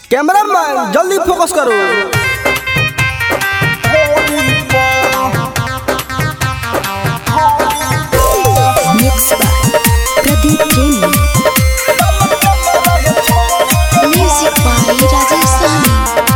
Cameraman जल्दी focus करो। Mixed by Pradeep Jain. Music by Rajesh Sani.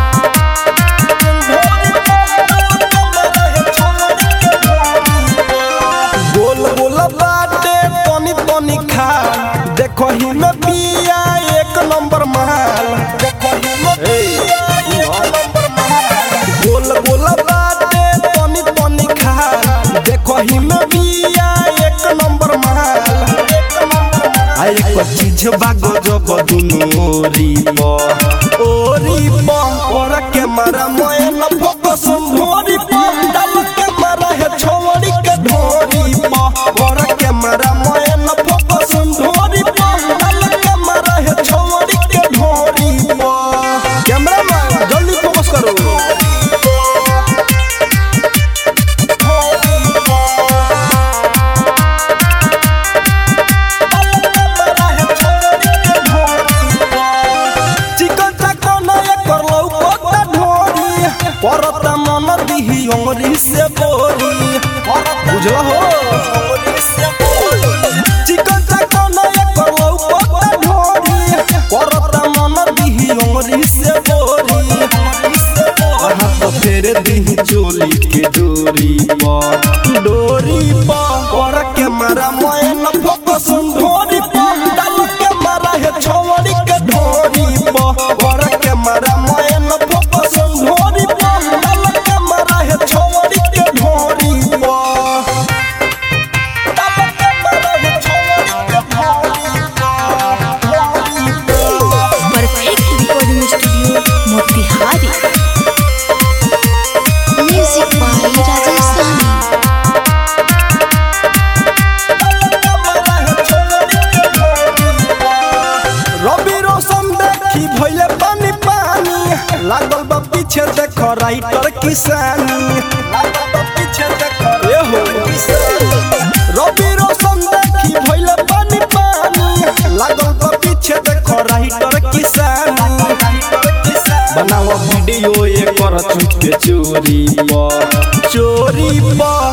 गोल गोल बाटे तनी तनी खा देखो ही में पिया एक नंबर माल। देखो ही में पिया एक नंबर माल। गोल गोल बाटे तनी तनी खा देखो ही में पिया एक नंबर माल। आ एक चीज बागो जब दुनो ओरी प और के मारा मोए न फोकस भोरी प डाल के मारा है छोड़ी के ढोरी प और के मारा मोए न फोकस भोरी प डाल के मारा है छोड़ी के ढोरी प। कैमरामैन जल्दी फोकस करो। परता मन दिही अंगरी से बोरी बुझला हो चिकन चकन एक लौकता ढोरी परता मन दिही अंगरी से बोरी हाथ फेर दिही चोली के डोरी पर के मारा मोयन फोकस ढोरी डाल के मारा है छोड़ी के ढोरी पर के मारा मोयन फोकस ढोरी Motihari. Music by Rajesh Sani. Ravi Roshan देखी भइले पानी पानी लागल बा पीछे देखो राइटर किसानी लागल बा पीछे देखो ए हो रवि रोशन देखी भइले पानी पानी लागल बा पीछे देखो राइटर किसानी बनाओ वीडियो एक कर चुके चोरी प